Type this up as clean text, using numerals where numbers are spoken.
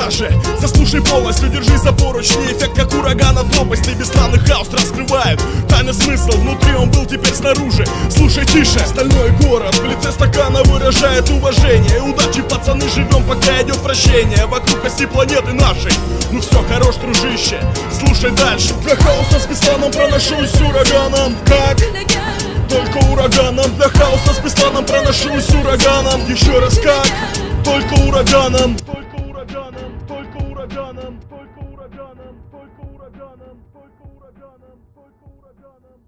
даже. Заслушай полностью, держи за поручни. Эффект как ураган от лопасти. Бесславный хаос раскрывает тайный смысл. Внутри он был, теперь снаружи. Слушай тише, стальной город в лице стакана выражает уважение. Удачи, пацаны, живем, пока идет прощение. Вокруг оси планеты нашей. Ну все, хорош, дружище, слушай дальше. Для хаоса с Бесланом проношусь ураганом. Как? Только ураганом. Для хаоса с Бесланом проношусь ураганом. Еще раз как? Только ураганом. Только ураганом. Только ураганом. Только ураганом. Только ураганом. Только ураганом. Только ураганом.